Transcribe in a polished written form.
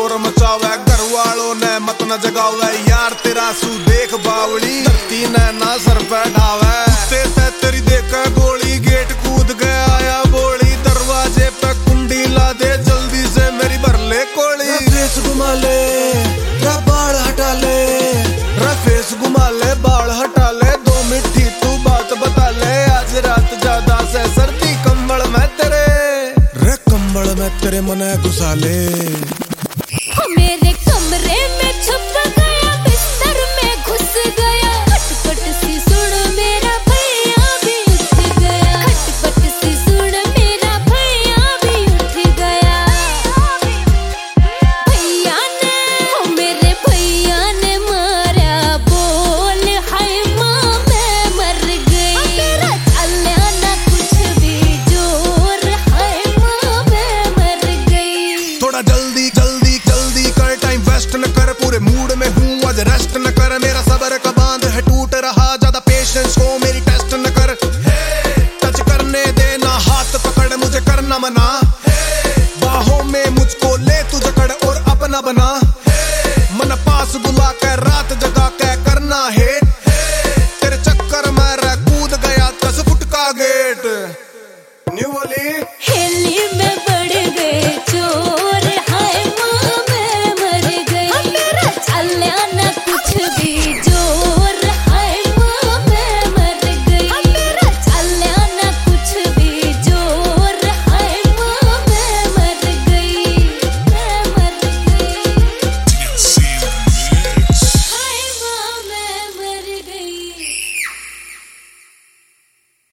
शोर मचावे, घर वालों ने मत न जगावे, यार तेरा सू देख बावली धरती ने ना सर पे ढावे। कुत्ते तेरी देख गोली गेट कूद गया आया बोली, दरवाजे पे कुंडी ला दे जल्दी से मेरी भर ले कोली। फेस घुमा ले बाल हटा ले, फेस घुमा ले बाल हटा ले, 2 मिठी तू बात बता ले, आज रात ज्यादा से सर्दी कंबल में तेरे, रे कंबल में तेरे मने घुसा ले।